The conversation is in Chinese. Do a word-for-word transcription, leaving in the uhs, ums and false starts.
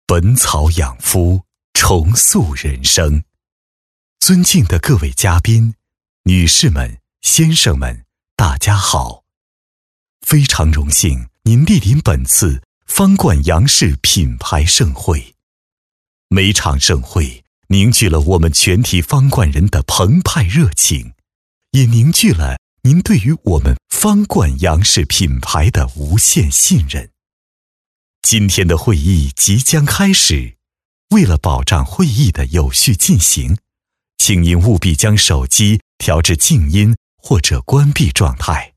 本草养肤，重塑人生。尊敬的各位嘉宾，女士们、先生们，大家好！非常荣幸您莅临本次方冠杨氏品牌盛会。每场盛会凝聚了我们全体方冠人的澎湃热情，也凝聚了您对于我们方冠杨氏品牌的无限信任。今天的会议即将开始，为了保障会议的有序进行，请您务必将手机调至静音或者关闭状态。